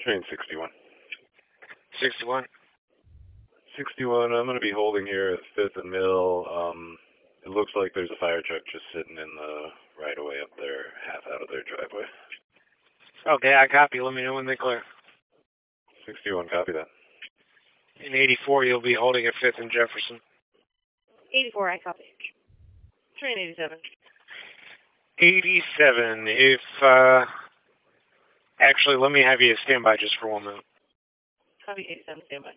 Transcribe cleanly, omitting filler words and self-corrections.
Train 61. 61. 61, I'm going to be holding here at 5th and Mill. It looks like there's a fire truck just sitting in the right-of-way up there, half out of their driveway. Okay, I copy. Let me know when they clear. 61, copy that. In 84, you'll be holding at 5th and Jefferson. 84, I copy. Train 87. 87. If, actually, let me have you stand by just for 1 minute. Copy 87, stand by.